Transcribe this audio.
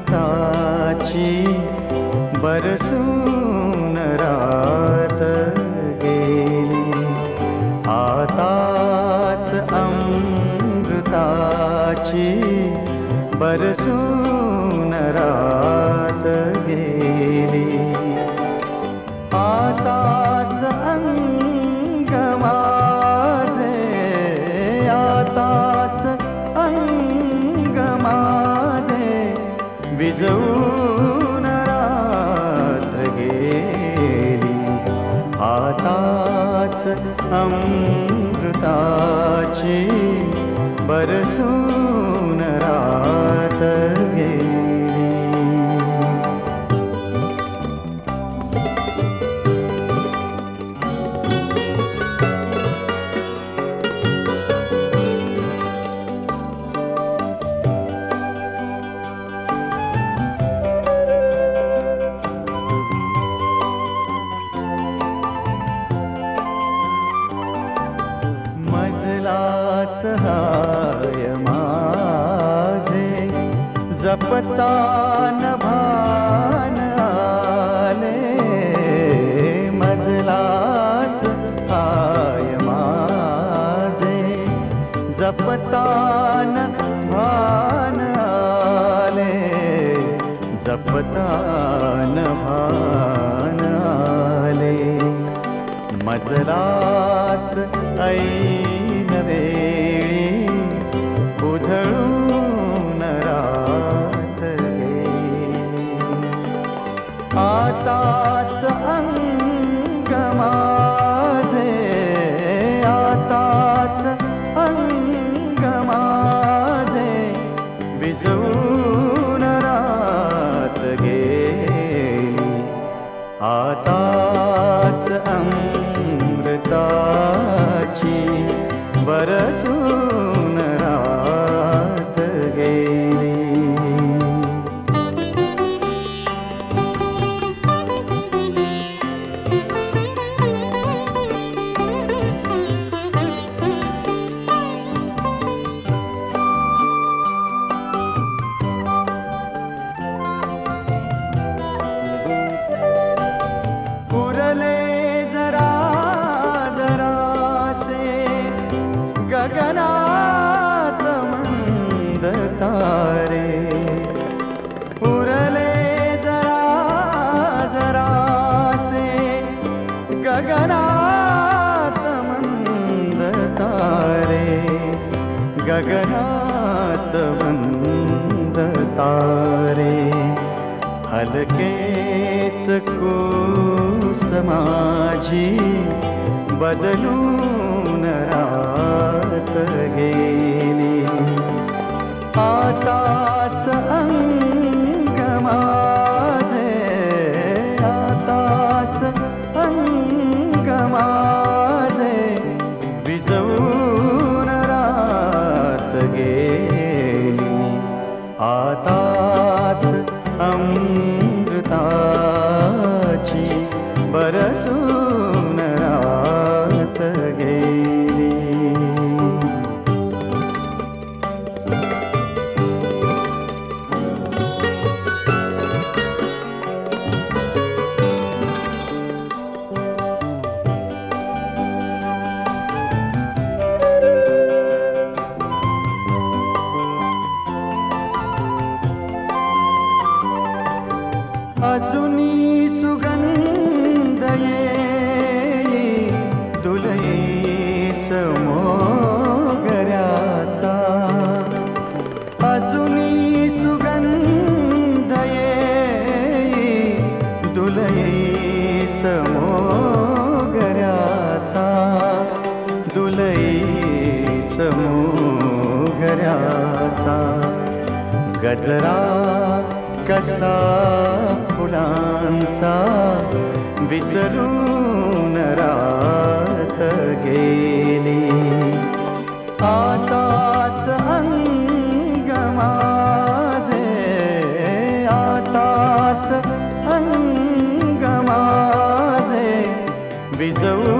बरसून रात गेली. आताच अमृताची बरसून रात गेली. आताच अंग माझे, आताच अंग माझे विझवून रात्र गेली. आताच अमृताची बरसून रात गेली. मजलाच हाय माझे जपतान भान आले. मजलाच हाय माझे जपतान भान आले. जपतान भान आले. मजलाच ऐन वेळी उधळून रात गेली. आताच अंग माझे, आताच अंग माझे विझवून रात गेली. आताच अमृताची बरसून रात गेली. उरले जरा जरासे गगनात मंद तारे. उरले जरा जरासे गगनात मंद तारे. गगनात मंद तारे. हलकेच कूस माझी बदलून रात गेली. आताच अंग माझे, आताच अंग माझे विझवून रात गेली. आताच अमृताची बरसून रात गेली. अजुनी सुगंध येई दुलई समोगऱ्याचा. अजुनी सुगंध येई दुलई समोगऱ्याचा. दुलई समोगऱ्याचा. गजरा कसा फुलांचा विसरून रात गेली. आताच अंग माझे, आताच अंग माझे विझवून